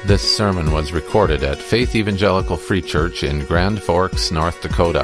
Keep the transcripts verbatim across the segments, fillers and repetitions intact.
This sermon was recorded at Faith Evangelical Free Church in Grand Forks, North Dakota.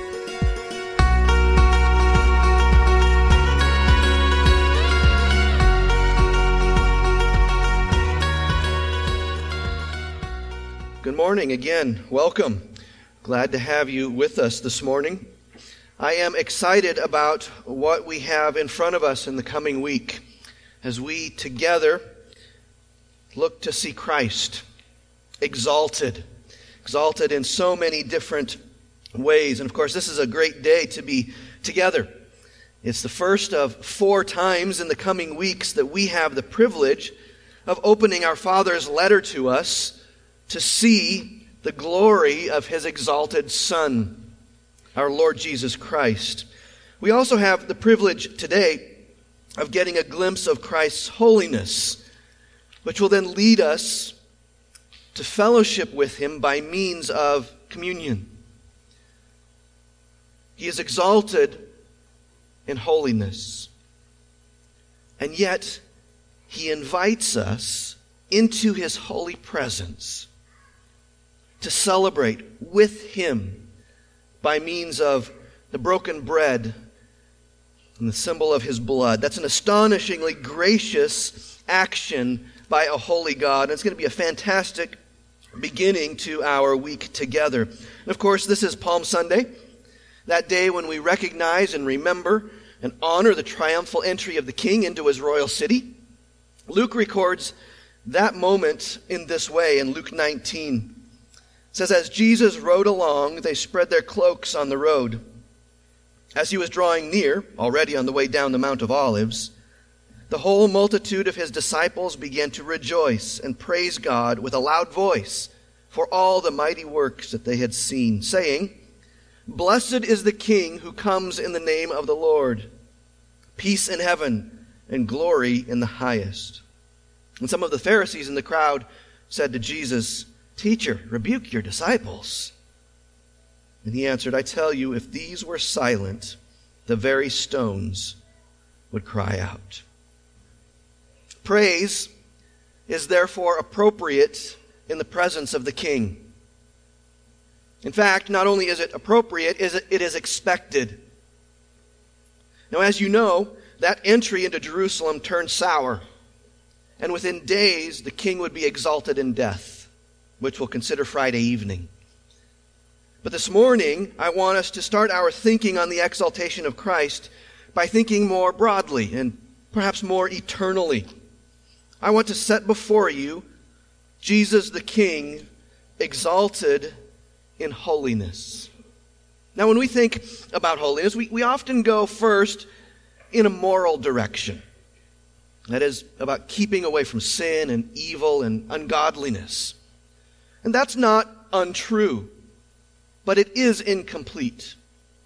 Good morning again. Welcome. Glad to have you with us this morning. I am excited about what we have in front of us in the coming week as we together look to see Christ exalted, exalted in so many different ways. And of course, this is a great day to be together. It's the first of four times in the coming weeks that we have the privilege of opening our Father's letter to us to see the glory of His exalted Son, our Lord Jesus Christ. We also have the privilege today of getting a glimpse of Christ's holiness, which will then lead us to fellowship with Him by means of communion. He is exalted in holiness, and yet He invites us into His holy presence to celebrate with Him by means of the broken bread and the symbol of His blood. That's an astonishingly gracious action by a holy God. And it's going to be a fantastic beginning to our week together. And of course, this is Palm Sunday, that day when we recognize and remember and honor the triumphal entry of the King into His royal city. Luke records that moment in this way in Luke nineteen. It says, as Jesus rode along, they spread their cloaks on the road. As He was drawing near, already on the way down the Mount of Olives, the whole multitude of His disciples began to rejoice and praise God with a loud voice for all the mighty works that they had seen, saying, Blessed is the King who comes in the name of the Lord. Peace in heaven and glory in the highest. And some of the Pharisees in the crowd said to Jesus, Teacher, rebuke your disciples. And He answered, I tell you, if these were silent, the very stones would cry out. Praise is therefore appropriate in the presence of the King. In fact, not only is it appropriate, it is expected. Now, as you know, that entry into Jerusalem turned sour, and within days the King would be exalted in death, which we'll consider Friday evening. But this morning, I want us to start our thinking on the exaltation of Christ by thinking more broadly and perhaps more eternally. I want to set before you Jesus the King, exalted in holiness. Now, when we think about holiness, we, we often go first in a moral direction. That is, about keeping away from sin and evil and ungodliness. And that's not untrue, but it is incomplete.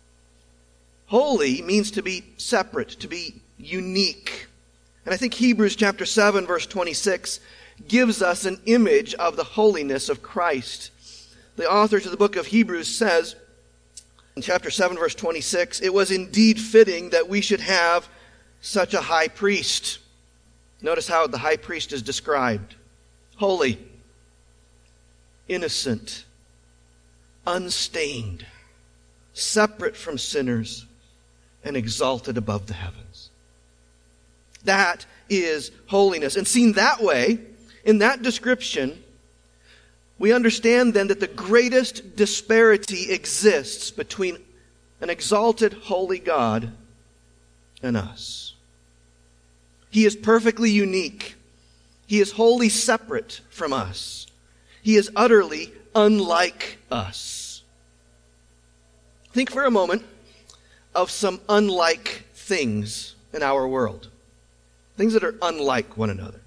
Holy means to be separate, to be unique. And I think Hebrews chapter seven, verse twenty-six gives us an image of the holiness of Christ. The author to the book of Hebrews says, in chapter seven, verse twenty-six, it was indeed fitting that we should have such a high priest. Notice how the high priest is described. Holy, innocent, unstained, separate from sinners, and exalted above the heavens. That is holiness. And seen that way, in that description, we understand then that the greatest disparity exists between an exalted holy God and us. He is perfectly unique. He is wholly separate from us. He is utterly unlike us. Think for a moment of some unlike things in our world. Things that are unlike one another.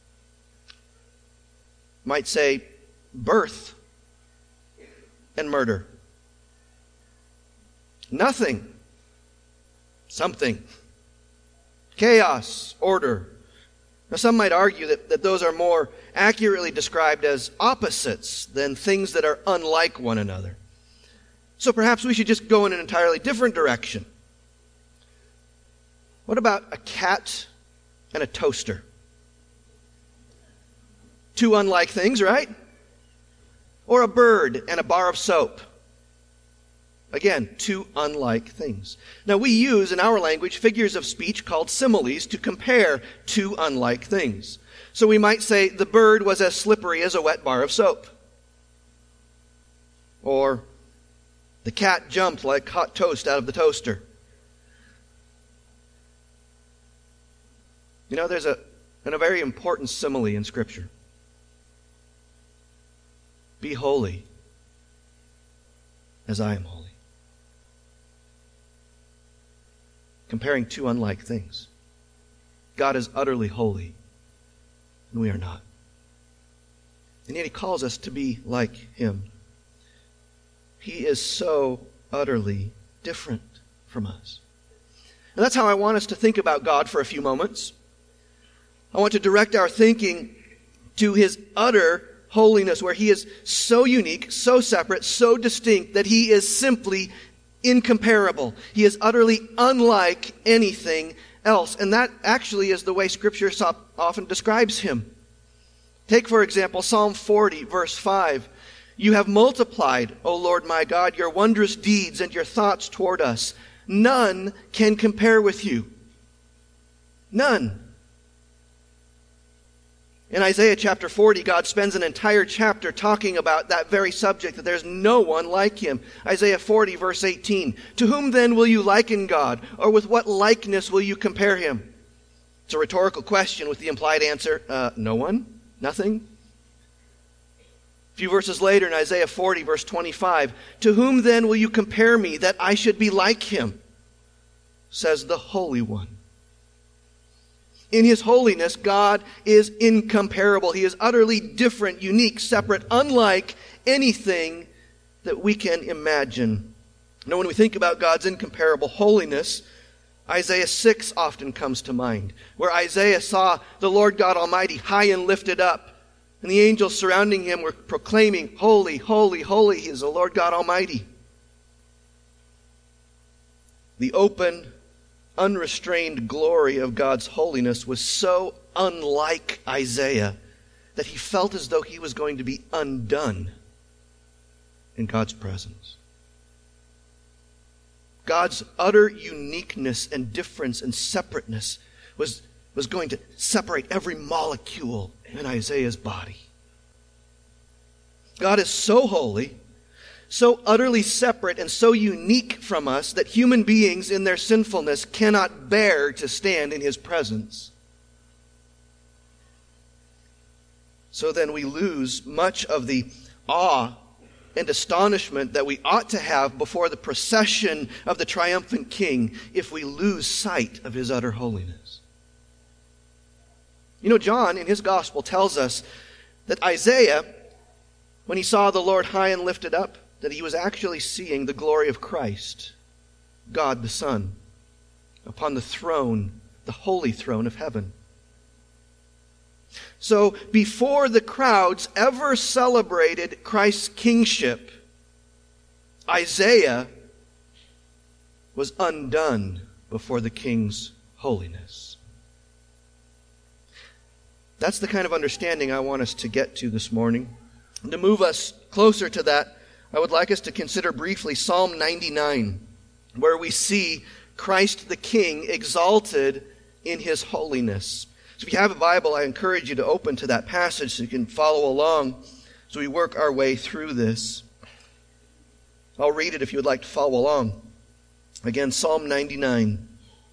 You might say birth and murder. Nothing. Something. Chaos, order. Now some might argue that, that those are more accurately described as opposites than things that are unlike one another. So perhaps we should just go in an entirely different direction. What about a cat and a toaster? Two unlike things, right? Or a bird and a bar of soap. Again, two unlike things. Now, we use in our language figures of speech called similes to compare two unlike things. So we might say the bird was as slippery as a wet bar of soap. Or the cat jumped like hot toast out of the toaster. You know, there's a, and a very important simile in Scripture. Be holy as I am holy. Comparing two unlike things. God is utterly holy, and we are not. And yet He calls us to be like Him. He is so utterly different from us. And that's how I want us to think about God for a few moments. I want to direct our thinking to His utter holiness, where He is so unique, so separate, so distinct, that He is simply incomparable. He is utterly unlike anything else. And that actually is the way Scripture so often describes Him. Take, for example, Psalm forty, verse five. You have multiplied, O Lord my God, your wondrous deeds and your thoughts toward us. None can compare with you. None. In Isaiah chapter forty, God spends an entire chapter talking about that very subject, that there's no one like Him. Isaiah forty, verse eighteen. To whom then will you liken God? Or with what likeness will you compare Him? It's a rhetorical question with the implied answer, uh, no one? Nothing? A few verses later in Isaiah forty, verse twenty-five, to whom then will you compare me that I should be like Him? Says the Holy One. In His holiness, God is incomparable. He is utterly different, unique, separate, unlike anything that we can imagine. Now, when we think about God's incomparable holiness, Isaiah six often comes to mind, where Isaiah saw the Lord God Almighty high and lifted up, and the angels surrounding Him were proclaiming, holy, holy, holy, He is the Lord God Almighty. The open, unrestrained glory of God's holiness was so unlike Isaiah that he felt as though he was going to be undone in God's presence. God's utter uniqueness and difference and separateness was, was going to separate every molecule in Isaiah's body. God is so holy, so utterly separate and so unique from us that human beings in their sinfulness cannot bear to stand in His presence. So then we lose much of the awe and astonishment that we ought to have before the procession of the triumphant King if we lose sight of His utter holiness. You know, John in his gospel tells us that Isaiah, when he saw the Lord high and lifted up, that he was actually seeing the glory of Christ, God the Son, upon the throne, the holy throne of heaven. So before the crowds ever celebrated Christ's kingship, Isaiah was undone before the King's holiness. That's the kind of understanding I want us to get to this morning. And to move us closer to that, I would like us to consider briefly Psalm ninety-nine, where we see Christ the King exalted in His holiness. So if you have a Bible, I encourage you to open to that passage so you can follow along as we work our way through this. I'll read it if you would like to follow along. Again, Psalm ninety-nine.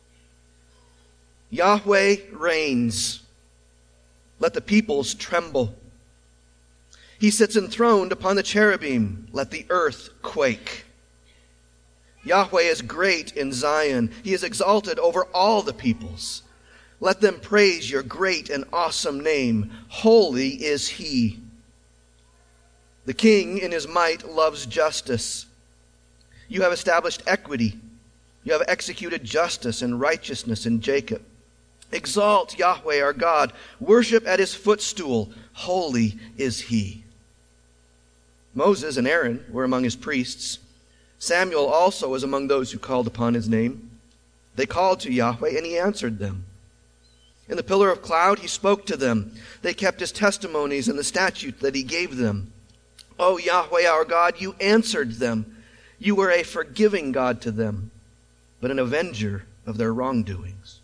Yahweh reigns. Let the peoples tremble. He sits enthroned upon the cherubim. Let the earth quake. Yahweh is great in Zion. He is exalted over all the peoples. Let them praise your great and awesome name. Holy is He. The King in His might loves justice. You have established equity. You have executed justice and righteousness in Jacob. Exalt Yahweh our God. Worship at His footstool. Holy is He. Moses and Aaron were among His priests. Samuel also was among those who called upon His name. They called to Yahweh, and He answered them. In the pillar of cloud he spoke to them. They kept his testimonies and the statute that he gave them. O Yahweh our God, you answered them. You were a forgiving God to them, but an avenger of their wrongdoings.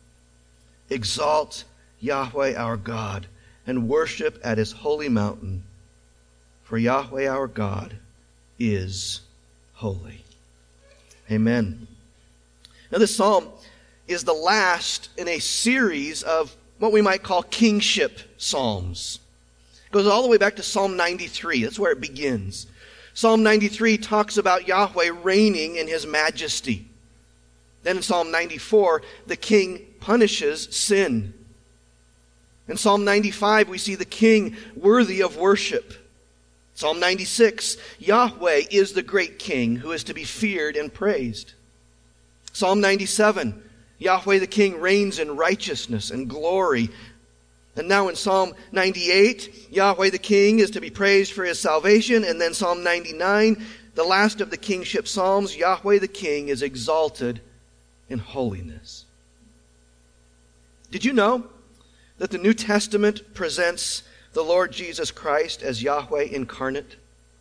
Exalt Yahweh our God and worship at his holy mountain, for Yahweh our God is holy. Amen. Now this psalm is the last in a series of what we might call kingship psalms. It goes all the way back to Psalm ninety-three. That's where it begins. Psalm ninety-three talks about Yahweh reigning in his majesty. Then in Psalm ninety-four, the king punishes sin. In Psalm ninety-five, we see the king worthy of worship. Psalm ninety-six, Yahweh is the great king who is to be feared and praised. Psalm ninety-seven, Yahweh the king reigns in righteousness and glory. And now in Psalm ninety-eight, Yahweh the king is to be praised for his salvation. And then Psalm ninety-nine, the last of the kingship psalms, Yahweh the king is exalted in holiness. Did you know that the New Testament presents the Lord Jesus Christ as Yahweh incarnate?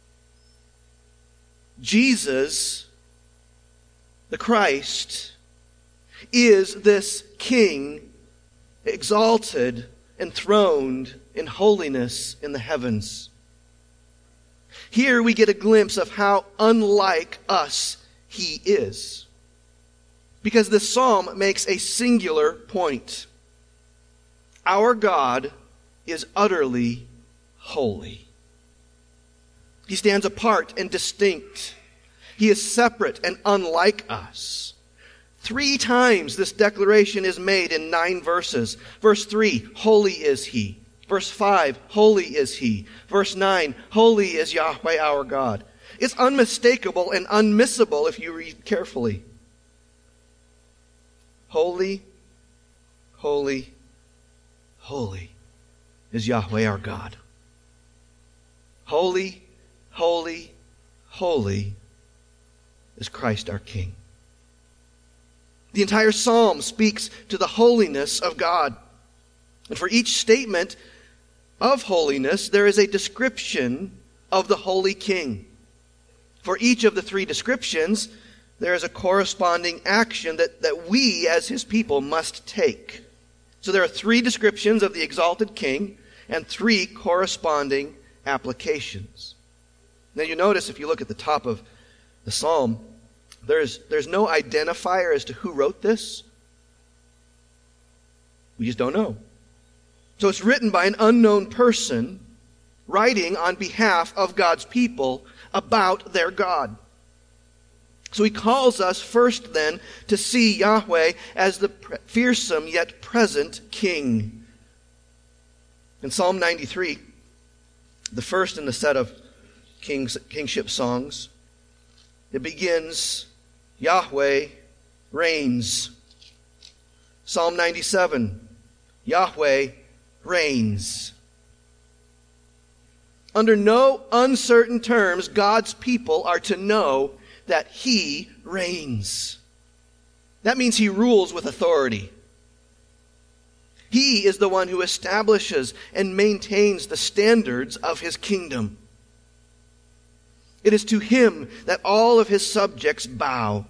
Jesus, the Christ, is this king exalted, enthroned in holiness in the heavens. Here we get a glimpse of how unlike us he is, because this psalm makes a singular point. Our God is utterly holy. He stands apart and distinct. He is separate and unlike us. Three times this declaration is made in nine verses. Verse three, holy is he. Verse five, holy is he. Verse nine, holy is Yahweh our God. It's unmistakable and unmissable if you read carefully. Holy, holy, holy is Yahweh our God. Holy, holy, holy is Christ our King. The entire psalm speaks to the holiness of God. And for each statement of holiness, there is a description of the holy King. For each of the three descriptions, there is a corresponding action that, that we as his people must take. So there are three descriptions of the exalted King and three corresponding applications. Now you notice if you look at the top of the psalm, there's, there's no identifier as to who wrote this. We just don't know. So it's written by an unknown person writing on behalf of God's people about their God. So he calls us first then to see Yahweh as the fearsome yet present King. In Psalm ninety-three, the first in the set of kings, kingship songs, it begins, Yahweh reigns. Psalm ninety-seven, Yahweh reigns. Under no uncertain terms, God's people are to know that he reigns. That means he rules with authority. He is the one who establishes and maintains the standards of his kingdom. It is to him that all of his subjects bow.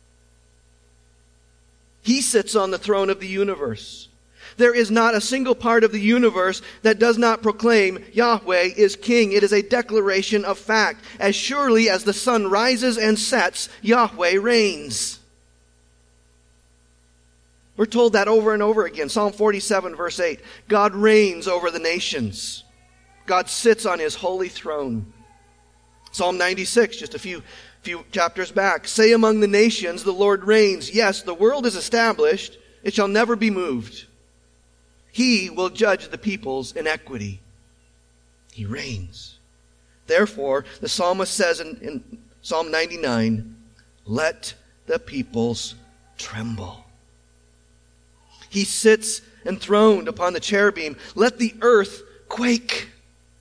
He sits on the throne of the universe. There is not a single part of the universe that does not proclaim Yahweh is king. It is a declaration of fact. As surely as the sun rises and sets, Yahweh reigns. We're told that over and over again. Psalm forty-seven, verse eight. God reigns over the nations. God sits on his holy throne. Psalm ninety-six, just a few, few chapters back. Say among the nations, the Lord reigns. Yes, the world is established. It shall never be moved. He will judge the peoples in equity. He reigns. Therefore, the psalmist says in, in Psalm ninety-nine, let the peoples tremble. He sits enthroned upon the cherubim. Let the earth quake.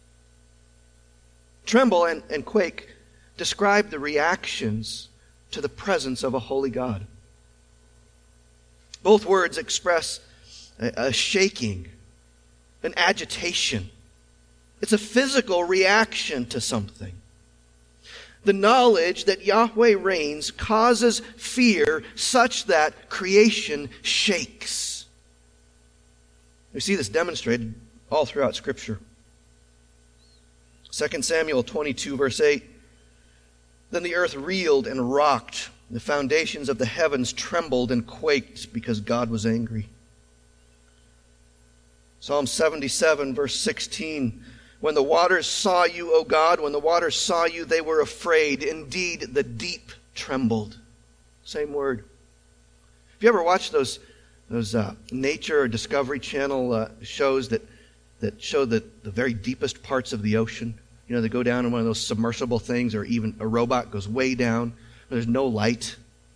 Tremble and, and quake describe the reactions to the presence of a holy God. Both words express a, a shaking, an agitation. It's a physical reaction to something. The knowledge that Yahweh reigns causes fear such that creation shakes. We see this demonstrated all throughout Scripture. Second Samuel twenty-two, verse eight. Then the earth reeled and rocked. The foundations of the heavens trembled and quaked because God was angry. Psalm seventy-seven, verse sixteen. When the waters saw you, O God, when the waters saw you, they were afraid. Indeed, the deep trembled. Same word. Have you ever watched those those uh, Nature or Discovery Channel uh, shows that that show the, the very deepest parts of the ocean? You know, they go down in one of those submersible things, or even a robot goes way down where there's no light.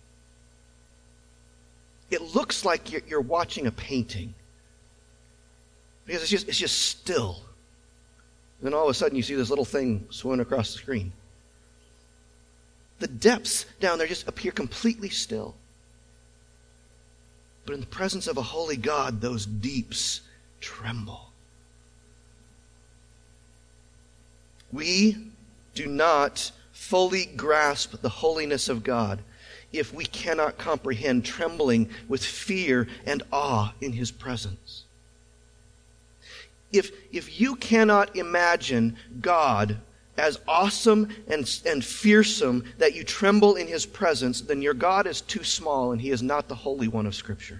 It looks like you're, you're watching a painting because it's just it's just still. And then all of a sudden you see this little thing swimming across the screen. The depths down there just appear completely still. But in the presence of a holy God, those deeps tremble. We do not fully grasp the holiness of God if we cannot comprehend trembling with fear and awe in His presence. If, if you cannot imagine God as awesome and, and fearsome that you tremble in His presence, then your God is too small and He is not the Holy One of Scripture.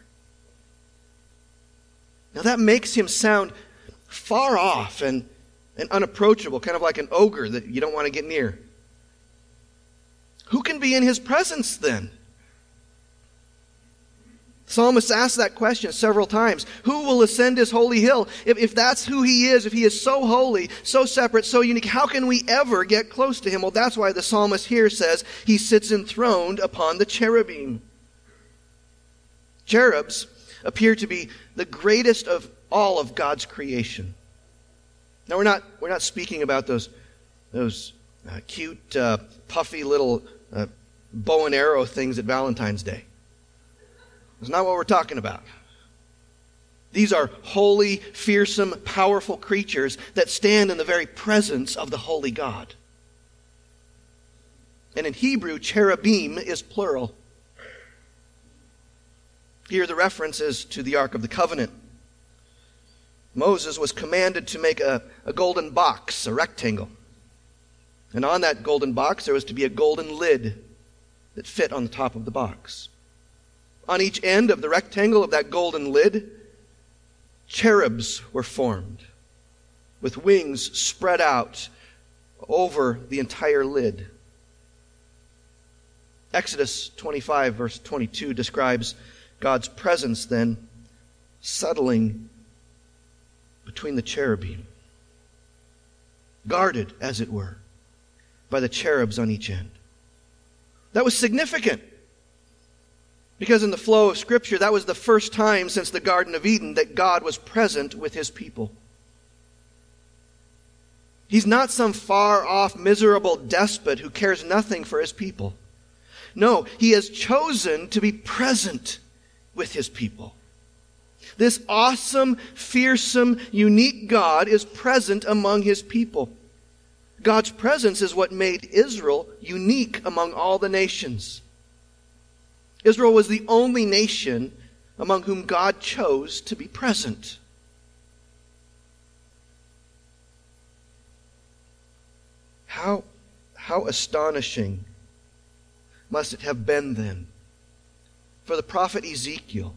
Now that makes Him sound far off and, and unapproachable, kind of like an ogre that you don't want to get near. Who can be in His presence then? Psalmist asked that question several times. Who will ascend His holy hill? If, if that's who He is, if He is so holy, so separate, so unique, how can we ever get close to Him? Well, that's why the psalmist here says He sits enthroned upon the cherubim. Cherubs appear to be the greatest of all of God's creation. Now, we're not, we're not speaking about those, those uh, cute, uh, puffy little uh, bow and arrow things at Valentine's Day. That's not what we're talking about. These are holy, fearsome, powerful creatures that stand in the very presence of the holy God. And in Hebrew, cherubim is plural. Here the reference is to the Ark of the Covenant. Moses was commanded to make a, a golden box, a rectangle. And on that golden box there was to be a golden lid that fit on the top of the box. On each end of the rectangle of that golden lid, cherubs were formed with wings spread out over the entire lid. Exodus twenty-five, verse twenty-two describes God's presence then settling between the cherubim, guarded, as it were, by the cherubs on each end. That was significant. Because in the flow of Scripture, that was the first time since the Garden of Eden that God was present with His people. He's not some far-off, miserable despot who cares nothing for His people. No, He has chosen to be present with His people. This awesome, fearsome, unique God is present among His people. God's presence is what made Israel unique among all the nations. Israel was the only nation among whom God chose to be present. How, how astonishing must it have been then for the prophet Ezekiel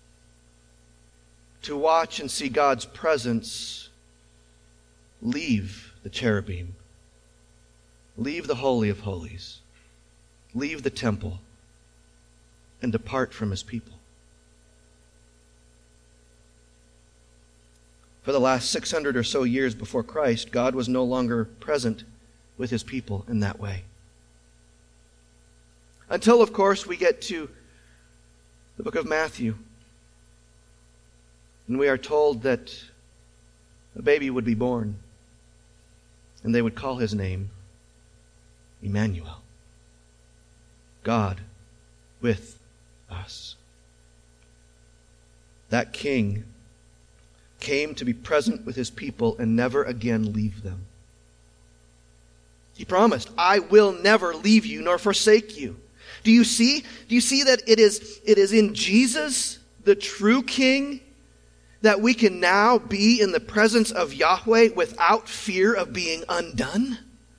to watch and see God's presence leave the cherubim, leave the Holy of Holies, leave the temple, and depart from His people. For the last six hundred or so years before Christ, God was no longer present with His people in that way. Until, of course, we get to the book of Matthew. And we are told that a baby would be born, and they would call His name Emmanuel, God with us. That king came to be present with his people and never again leave them. He promised, I will never leave you nor forsake you. Do you see? Do you see that it is, it is in Jesus, the true King, that we can now be in the presence of Yahweh without fear of being undone?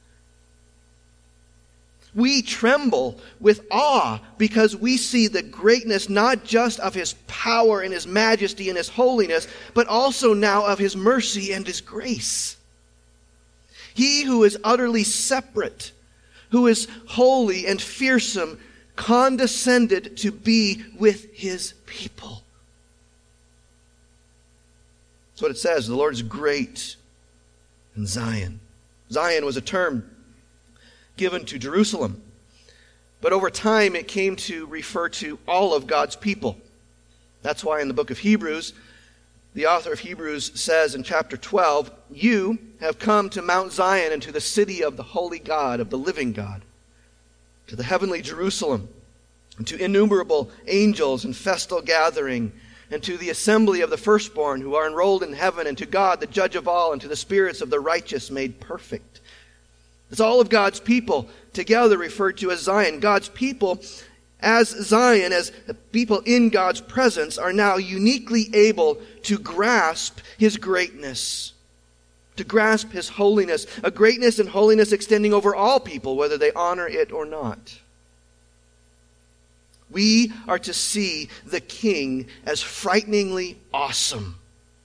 We tremble with awe because we see the greatness not just of His power and His majesty and His holiness, but also now of His mercy and His grace. He who is utterly separate, who is holy and fearsome, condescended to be with His people. That's what it says. The Lord is great in Zion. Zion was a term given to Jerusalem, but over time it came to refer to all of God's people. That's why in the book of Hebrews, the author of Hebrews says in chapter twelve, you have come to Mount Zion and to the city of the holy God, of the living God, to the heavenly Jerusalem, and to innumerable angels in festal gathering, and to the assembly of the firstborn who are enrolled in heaven, and to God, the judge of all, and to the spirits of the righteous made perfect. It's all of God's people together referred to as Zion. God's people as Zion, as people in God's presence, are now uniquely able to grasp His greatness, to grasp His holiness, a greatness and holiness extending over all people, whether they honor it or not. We are to see the King as frighteningly awesome,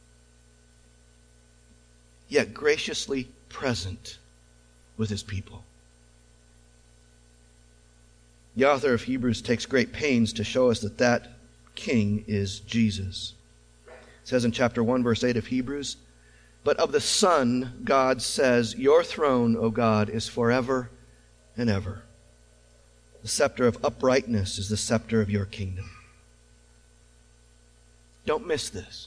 yet graciously present with His people. The author of Hebrews takes great pains to show us that that King is Jesus. It says in chapter one, verse eight of Hebrews, but of the Son, God says, your throne, O God, is forever and ever. The scepter of uprightness is the scepter of your kingdom. Don't miss this.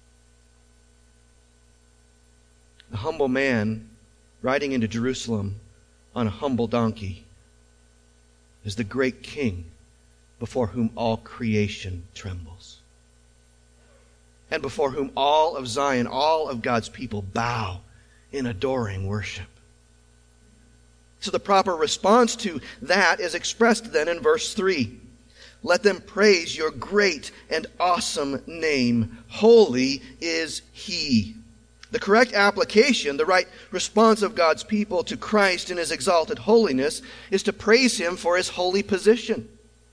The humble man riding into Jerusalem on a humble donkey is the great King before whom all creation trembles, and before whom all of Zion, all of God's people bow in adoring worship. So the proper response to that is expressed then in verse three. Let them praise your great and awesome name. Holy is He. The correct application, the right response of God's people to Christ in His exalted holiness is to praise Him for His holy position.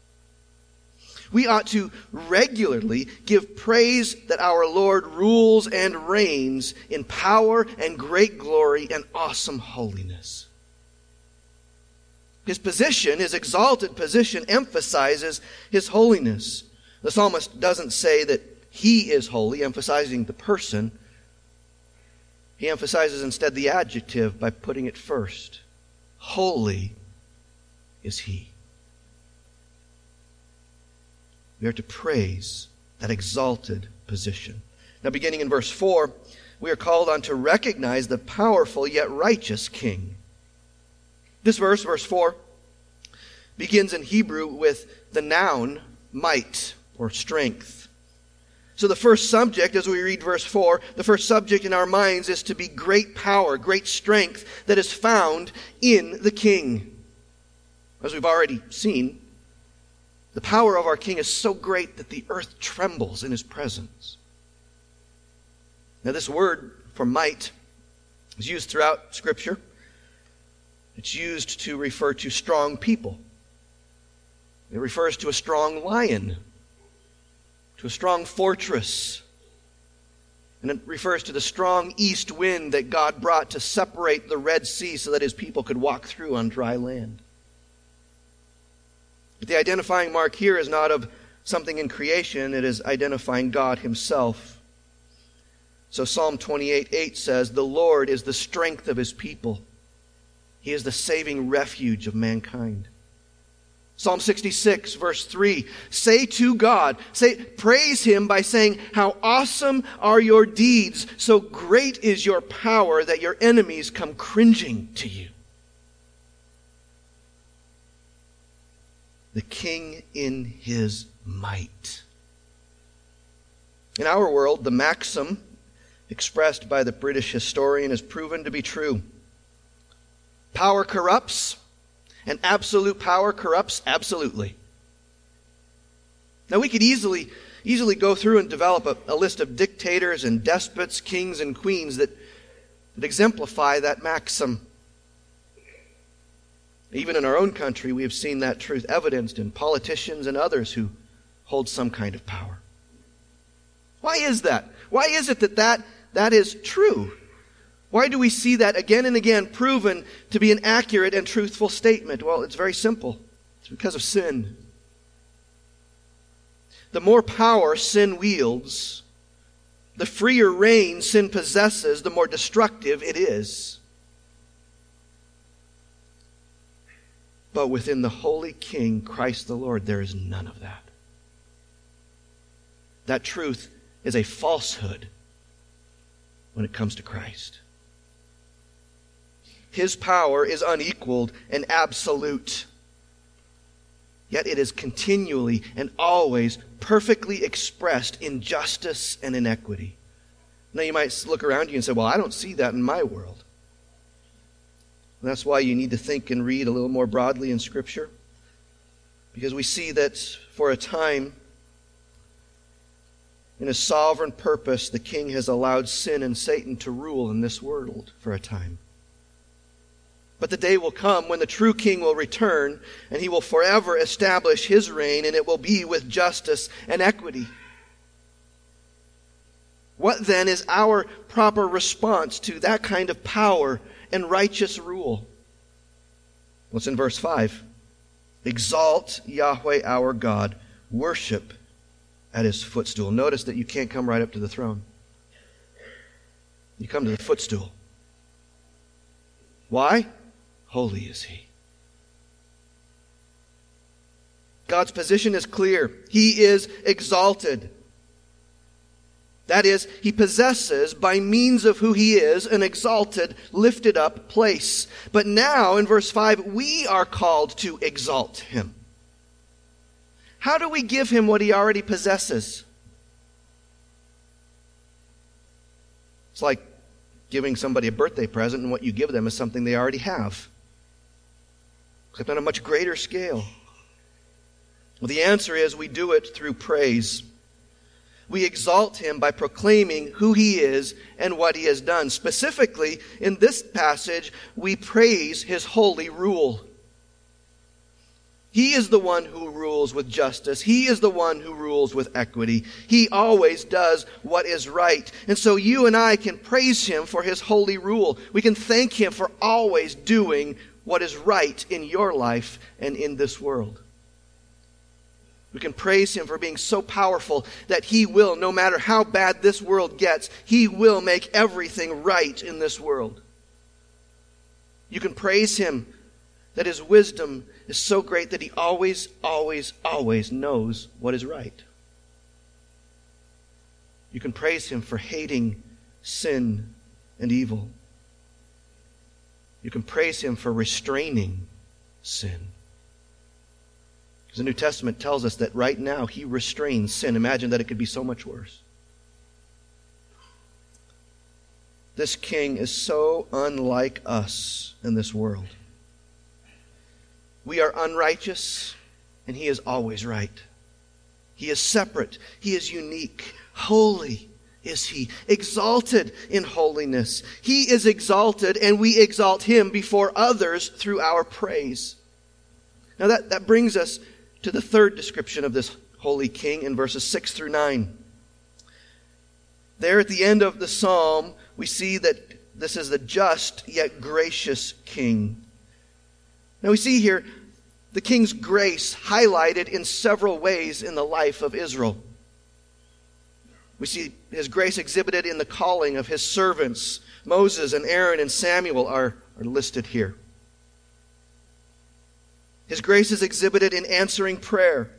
We ought to regularly give praise that our Lord rules and reigns in power and great glory and awesome holiness. His position, His exalted position, emphasizes His holiness. The psalmist doesn't say that He is holy, emphasizing the person. He emphasizes instead the adjective by putting it first. Holy is He. We are to praise that exalted position. Now, beginning in verse four, we are called on to recognize the powerful yet righteous King. This verse, verse four, begins in Hebrew with the noun might or strength. So the first subject, as we read verse four, the first subject in our minds is to be great power, great strength that is found in the King. As we've already seen, the power of our King is so great that the earth trembles in His presence. Now this word for might is used throughout Scripture. It's used to refer to strong people. It refers to a strong lion, to a strong fortress. And it refers to the strong east wind that God brought to separate the Red Sea so that His people could walk through on dry land. But the identifying mark here is not of something in creation, it is identifying God Himself. So Psalm twenty-eight eight says, the Lord is the strength of His people. He is the saving refuge of mankind. Psalm sixty-six, verse three, say to God, say, praise Him by saying, how awesome are your deeds, so great is your power that your enemies come cringing to you. The King in His might. In our world, the maxim expressed by the British historian is proven to be true. Power corrupts, and absolute power corrupts absolutely. Now we could easily, easily go through and develop a, a list of dictators and despots, kings and queens that, that exemplify that maxim. Even in our own country, we have seen that truth evidenced in politicians and others who hold some kind of power. Why is that? Why is it that that, that is true? Why do we see that again and again proven to be an accurate and truthful statement? Well, it's very simple. It's because of sin. The more power sin wields, the freer reign sin possesses, the more destructive it is. But within the Holy King, Christ the Lord, there is none of that. That truth is a falsehood when it comes to Christ. His power is unequaled and absolute. Yet it is continually and always perfectly expressed in justice and in equity. Now you might look around you and say, well, I don't see that in my world. And that's why you need to think and read a little more broadly in Scripture. Because we see that for a time, in His sovereign purpose, the King has allowed sin and Satan to rule in this world for a time. But the day will come when the true King will return, and He will forever establish His reign, and it will be with justice and equity. What then is our proper response to that kind of power and righteous rule? Well, it's in verse five. Exalt Yahweh our God, worship at His footstool. Notice that you can't come right up to the throne. You come to the footstool. Why? Holy is He. God's position is clear. He is exalted. That is, He possesses, by means of who He is, an exalted, lifted up place. But now, in verse five, we are called to exalt Him. How do we give Him what He already possesses? It's like giving somebody a birthday present, and what you give them is something they already have, except on a much greater scale. Well, the answer is we do it through praise. We exalt Him by proclaiming who He is and what He has done. Specifically, in this passage, we praise His holy rule. He is the one who rules with justice. He is the one who rules with equity. He always does what is right. And so you and I can praise Him for His holy rule. We can thank Him for always doing what is right in your life and in this world. We can praise Him for being so powerful that He will, no matter how bad this world gets, He will make everything right in this world. You can praise Him that His wisdom is so great that He always, always, always knows what is right. You can praise Him for hating sin and evil. You can praise Him for restraining sin. Because the New Testament tells us that right now He restrains sin. Imagine that it could be so much worse. This King is so unlike us in this world. We are unrighteous, and He is always right. He is separate. He is unique. Holy is He. Exalted in holiness. He is exalted, and we exalt Him before others through our praise. Now that, that brings us to the third description of this holy King in verses six through nine. There at the end of the psalm, we see that this is the just yet gracious King. Now we see here the King's grace highlighted in several ways in the life of Israel. We see His grace exhibited in the calling of His servants. Moses and Aaron and Samuel are, are listed here. His grace is exhibited in answering prayer,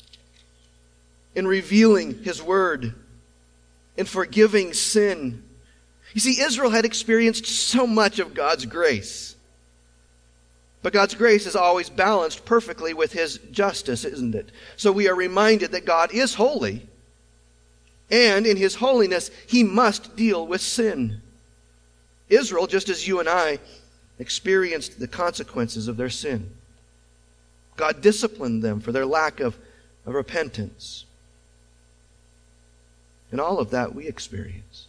in revealing His word, in forgiving sin. You see, Israel had experienced so much of God's grace. But God's grace is always balanced perfectly with His justice, isn't it? So we are reminded that God is holy, And in his holiness, he must deal with sin. Israel, just as you and I, experienced the consequences of their sin. God disciplined them for their lack of, of repentance. And all of that we experience.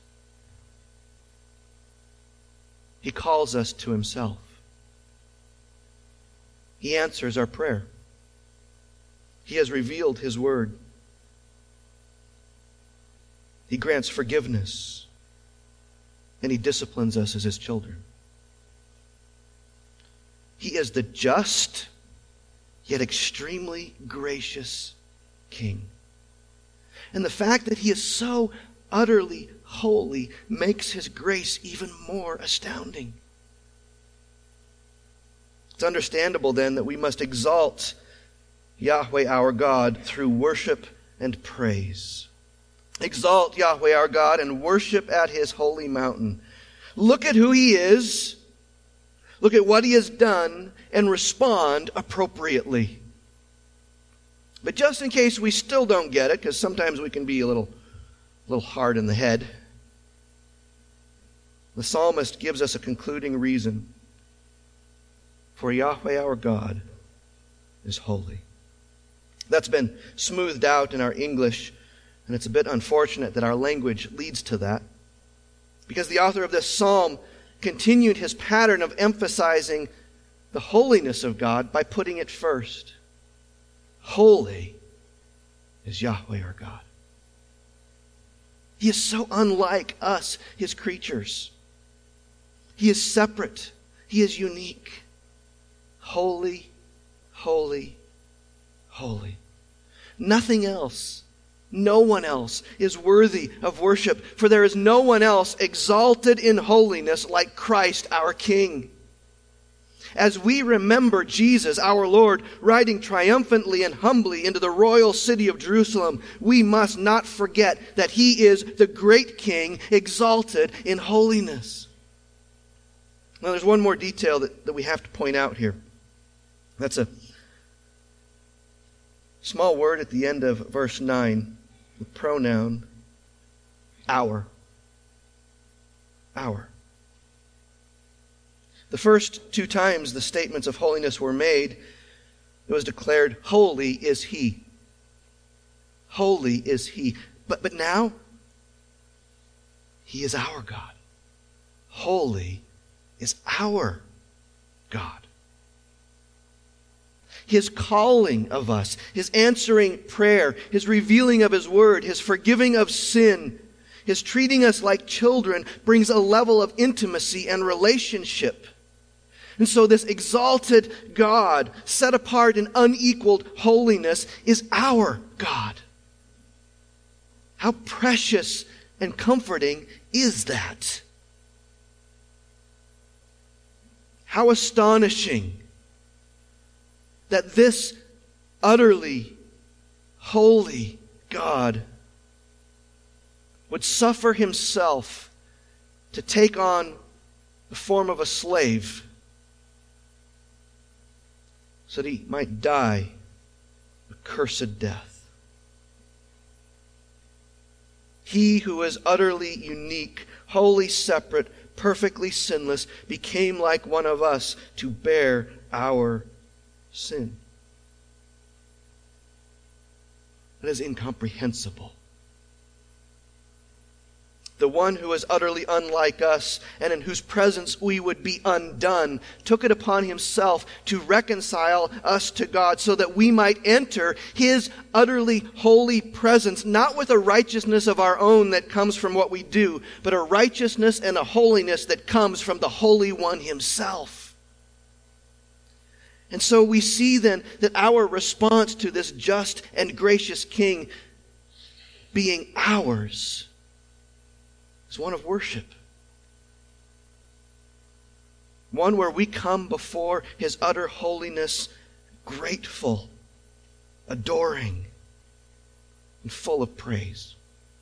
He calls us to himself. He answers our prayer. He has revealed his word. He grants forgiveness. And he disciplines us as his children. He is the just, yet extremely gracious King. And the fact that he is so utterly holy makes his grace even more astounding. It's understandable then that we must exalt Yahweh our God through worship and praise. Exalt Yahweh our God and worship at his holy mountain. Look at who he is. Look at what he has done and respond appropriately. But just in case we still don't get it, because sometimes we can be a little, little hard in the head, the psalmist gives us a concluding reason. For Yahweh our God is holy. That's been smoothed out in our English, and it's a bit unfortunate that our language leads to that. Because the author of this psalm continued his pattern of emphasizing the holiness of God by putting it first. Holy is Yahweh our God. He is so unlike us, his creatures. He is separate. He is unique. Holy, holy, holy. Nothing else, no one else is worthy of worship, for there is no one else exalted in holiness like Christ our King. As we remember Jesus, our Lord, riding triumphantly and humbly into the royal city of Jerusalem, we must not forget that he is the great King, exalted in holiness. Now there's one more detail that, that we have to point out here. That's a small word at the end of verse nine, the pronoun our. Our. The first two times the statements of holiness were made, it was declared, holy is he. Holy is he. But, but now, he is our God. Holy is our God. His calling of us, his answering prayer, his revealing of his word, his forgiving of sin, his treating us like children brings a level of intimacy and relationship. And so this exalted God, set apart in unequaled holiness, is our God. How precious and comforting is that? How astonishing that this utterly holy God would suffer himself to take on the form of a slave so that he might die a cursed death. He who is utterly unique, wholly separate, perfectly sinless, became like one of us to bear our sin. That is incomprehensible. The one who is utterly unlike us and in whose presence we would be undone took it upon himself to reconcile us to God so that we might enter his utterly holy presence, not with a righteousness of our own that comes from what we do, but a righteousness and a holiness that comes from the Holy One himself. And so we see then that our response to this just and gracious King being ours is one of worship. One where we come before his utter holiness grateful, adoring, and full of praise.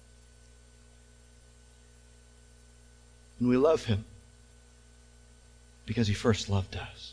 And we love him because he first loved us.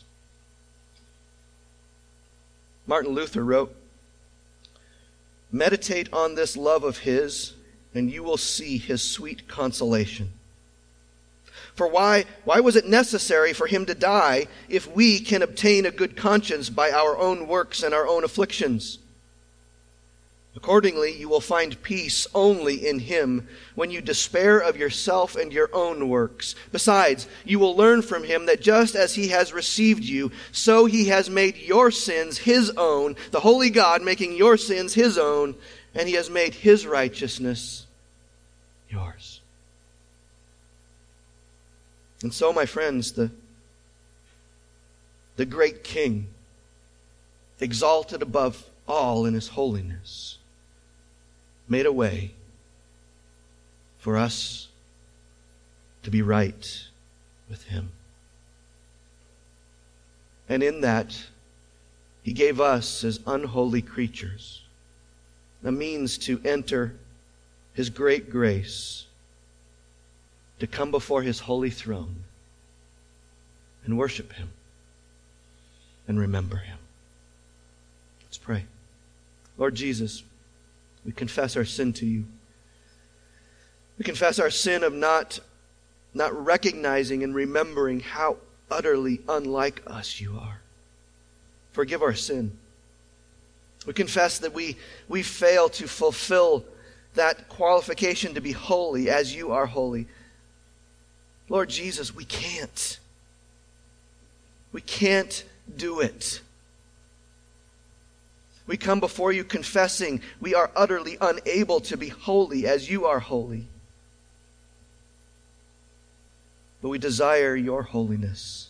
Martin Luther wrote, "Meditate on this love of his and you will see his sweet consolation. For why, why was it necessary for him to die if we can obtain a good conscience by our own works and our own afflictions? Accordingly, you will find peace only in him when you despair of yourself and your own works. Besides, you will learn from him that just as he has received you, so he has made your sins his own, the holy God making your sins his own, and he has made his righteousness yours. And so, my friends, the, the great King, exalted above all in his holiness, made a way for us to be right with him. And in that, he gave us, as unholy creatures, a means to enter his great grace, to come before his holy throne and worship him and remember him. Let's pray. Lord Jesus, we confess our sin to you. We confess our sin of not, not recognizing and remembering how utterly unlike us you are. Forgive our sin. We confess that we, we fail to fulfill that qualification to be holy as you are holy. Lord Jesus, we can't. We can't do it. We come before you confessing we are utterly unable to be holy as you are holy. But we desire your holiness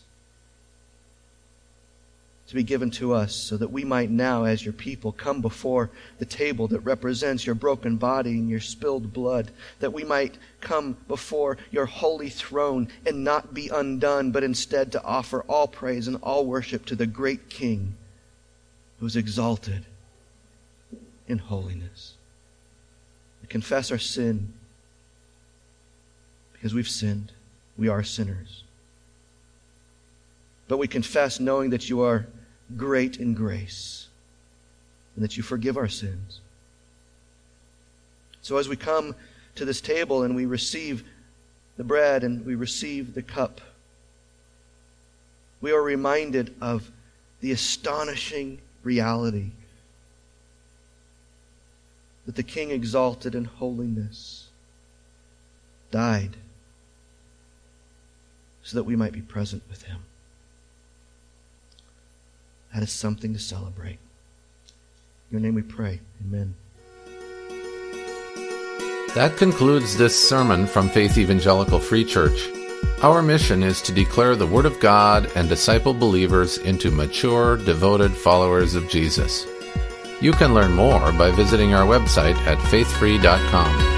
to be given to us so that we might now, as your people, come before the table that represents your broken body and your spilled blood, that we might come before your holy throne and not be undone, but instead to offer all praise and all worship to the great King who is exalted in holiness. We confess our sin because we've sinned. We are sinners. But we confess knowing that you are great in grace and that you forgive our sins. So as we come to this table and we receive the bread and we receive the cup, we are reminded of the astonishing reality that the King exalted in holiness died so that we might be present with him. That is something to celebrate. In your name we pray. Amen. That concludes this sermon from Faith Evangelical Free Church. Our mission is to declare the Word of God and disciple believers into mature, devoted followers of Jesus. You can learn more by visiting our website at faith free dot com.